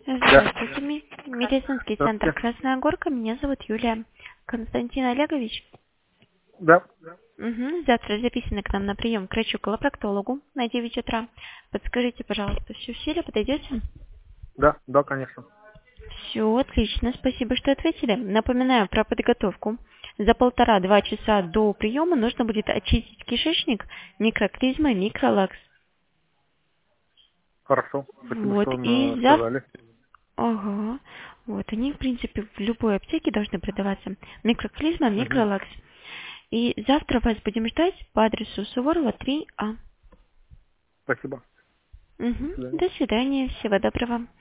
Да. Здравствуйте, медицинский центр Здравствуйте. Красная Горка. Меня зовут Юлия. Константин Олегович. Да. Завтра записаны к нам на прием к врачу-колопроктологу на 9 утра. Подскажите, пожалуйста, все в силе, подойдете? Да, конечно. Все, отлично, спасибо, что ответили. Напоминаю про подготовку. За 1,5-2 часа до приема нужно будет очистить кишечник, микроклизма, микролакс. Хорошо. Спасибо, Вот, что и завтра... сказали. Ага. Вот, они, в принципе, в любой аптеке должны продаваться. Микроклизма, Мгм. микролакс. И завтра вас будем ждать по адресу Суворова 3А. Спасибо. До свидания. До свидания, всего доброго.